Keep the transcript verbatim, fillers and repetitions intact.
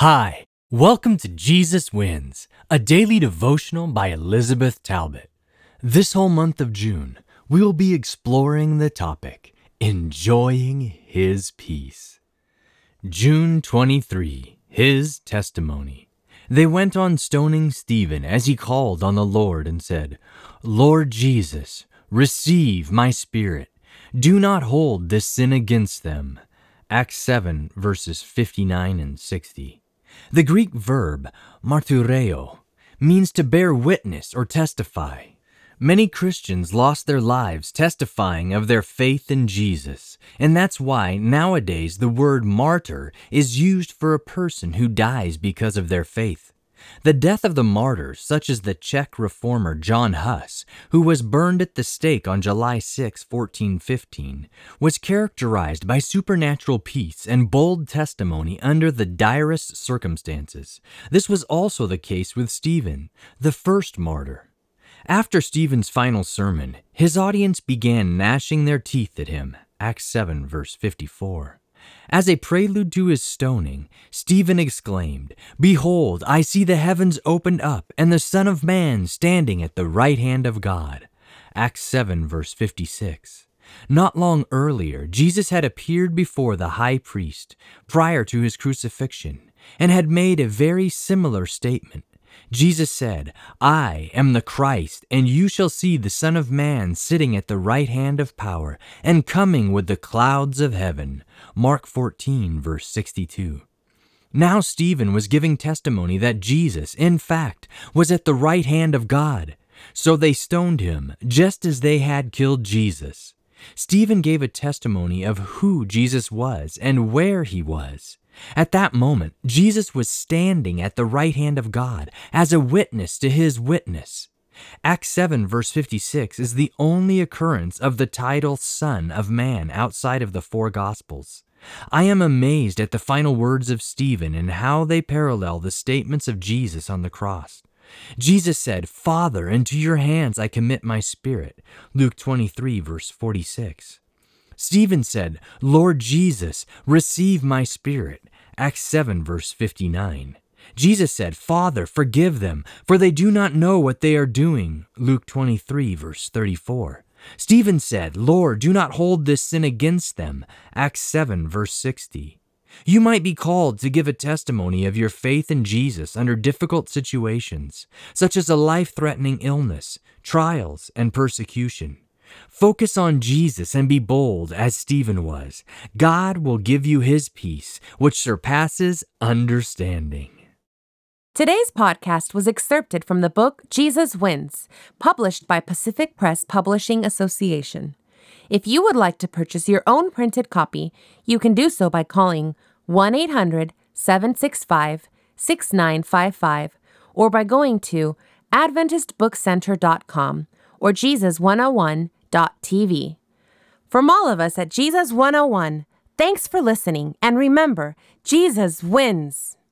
Hi, welcome to Jesus Wins, a daily devotional by Elizabeth Talbot. This whole month of June, we will be exploring the topic, Enjoying His Peace. June twenty-third, His Testimony. They went on stoning Stephen as he called on the Lord and said, Lord Jesus, receive my spirit. Do not hold this sin against them. Acts seven, verses fifty-nine and sixty. The Greek verb martyreo means to bear witness or testify. Many Christians lost their lives testifying of their faith in Jesus, and that's why nowadays the word martyr is used for a person who dies because of their faith. The death of the martyrs, such as the Czech reformer John Hus, who was burned at the stake on July sixth, fourteen fifteen, was characterized by supernatural peace and bold testimony under the direst circumstances. This was also the case with Stephen, the first martyr. After Stephen's final sermon, his audience began gnashing their teeth at him, Acts seven, verse fifty-four. As a prelude to his stoning, Stephen exclaimed, Behold, I see the heavens opened up, and the Son of Man standing at the right hand of God. Acts seven, verse fifty-six. Not long earlier, Jesus had appeared before the high priest prior to his crucifixion, and had made a very similar statement. Jesus said, I am the Christ, and you shall see the Son of Man sitting at the right hand of power, and coming with the clouds of heaven. Mark fourteen, verse sixty-two. Now Stephen was giving testimony that Jesus, in fact, was at the right hand of God. So they stoned him, just as they had killed Jesus. Stephen gave a testimony of who Jesus was and where he was. At that moment, Jesus was standing at the right hand of God as a witness to his witness. Acts seven, verse fifty-six is the only occurrence of the title Son of Man outside of the four Gospels. I am amazed at the final words of Stephen and how they parallel the statements of Jesus on the cross. Jesus said, Father, into your hands I commit my spirit. Luke twenty-three, verse forty-six. Stephen said, Lord Jesus, receive my spirit. Acts seven, verse fifty-nine. Jesus said, Father, forgive them, for they do not know what they are doing. Luke twenty-three, verse thirty-four. Stephen said, Lord, do not hold this sin against them. Acts seven, verse sixty. You might be called to give a testimony of your faith in Jesus under difficult situations, such as a life-threatening illness, trials, and persecution. Focus on Jesus and be bold as Stephen was. God will give you his peace, which surpasses understanding. Today's podcast was excerpted from the book Jesus Wins, published by Pacific Press Publishing Association. If you would like to purchase your own printed copy, you can do so by calling one eight hundred, seven six five, six nine five five or by going to adventist book center dot com or jesus one oh one dot t v. From all of us at Jesus one oh one, thanks for listening, and remember, Jesus wins!